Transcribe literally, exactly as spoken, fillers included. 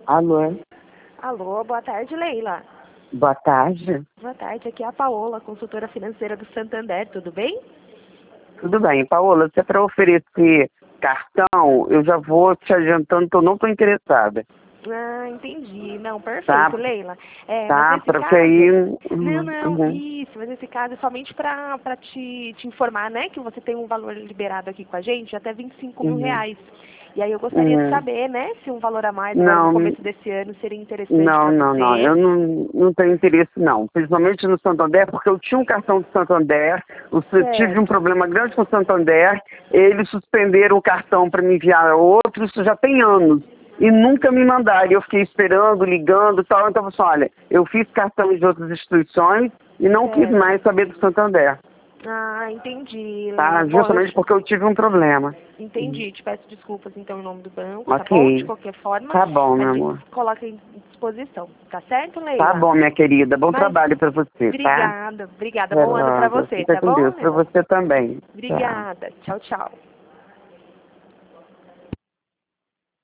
Alô? Alô, boa tarde, Leila. Boa tarde. Boa tarde, aqui é a Paola, consultora financeira do Santander, tudo bem? Tudo bem, Paola, se é para oferecer cartão, eu já vou te adiantando que eu não estou interessada. Ah, entendi. Não, perfeito, Tá? Leila. É, mas Tá, nesse porque caso... aí... Não, Uhum, não, uhum, isso, mas nesse caso é somente para para te, te informar, né, que você tem um valor liberado aqui com a gente, até vinte e cinco mil uhum, reais. E aí eu gostaria de uhum. saber, né, se um valor a mais agora no Não, começo desse ano seria interessante não, para não, não, você. eu não, não tenho interesse não, principalmente no Santander, porque eu tinha um cartão do Santander, eu tive um Certo. problema grande com o Santander, eles suspenderam o cartão para me enviar outro, isso já tem anos. E nunca me mandaram. Eu fiquei esperando, ligando e tal. Então, eu falei assim, olha, eu fiz cartão de outras instituições e não quis Certo. mais saber do Santander. Ah, entendi, Leila. Tá? Bom, eu Justamente porque eu tive um problema. Uhum. entendi. Te peço desculpas, então, em nome do banco, tá bom? De Ok. qualquer forma, Tá bom, a meu gente amor. coloca em disposição. Tá certo, Tá Leila? bom, minha querida. Bom Mas, trabalho pra você, tá? obrigada, obrigada. Bom ano pra Pronto. você, Fica tá com Deus. bom, Pra Leila? você também. Tchau. Obrigada. Tchau, tchau.